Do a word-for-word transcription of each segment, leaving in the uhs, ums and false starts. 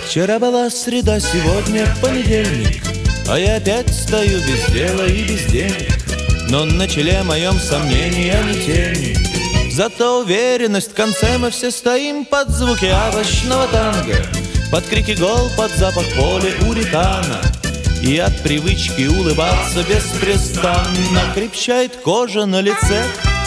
Вчера была среда, сегодня понедельник, а я опять стою без дела и без денег. Но на челе моем сомнения не тени, зато уверенность, в конце мы все стоим под звуки овощного танго, под крики гол, под запах поля уритана. И от привычки улыбаться беспрестанно крепчает кожа на лице.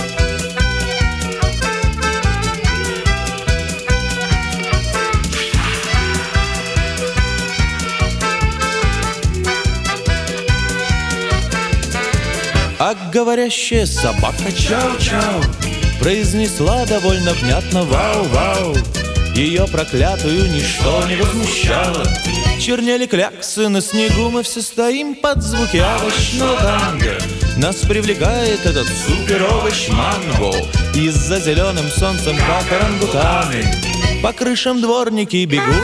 А говорящая собака чау-чау произнесла довольно внятно вау-вау. Ее проклятую ничто не возмущало. Чернели кляксы на снегу, мы все стоим под звуки овощного танго. Нас привлекает этот супер-овощ манго. И за зеленым солнцем, как орангутаны, по крышам дворники бегут.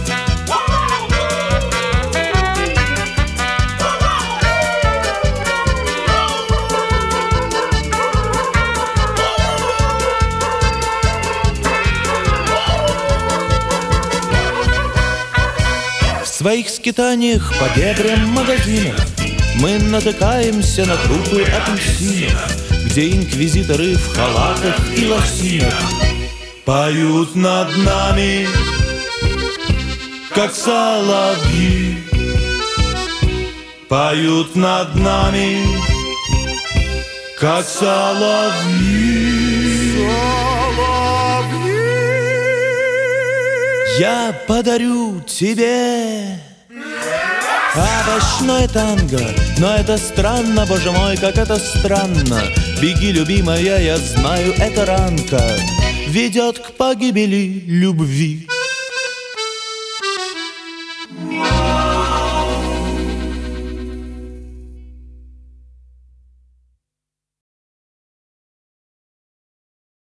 В своих скитаниях по дебрям магазинов мы натыкаемся на трупы апельсинов, где инквизиторы в халатах и лосинах поют над нами, как соловьи. Поют над нами, как соловьи. Я подарю тебе овощное танго, но это странно, боже мой, как это странно. Беги, любимая, я знаю, эта ранка ведет к погибели любви.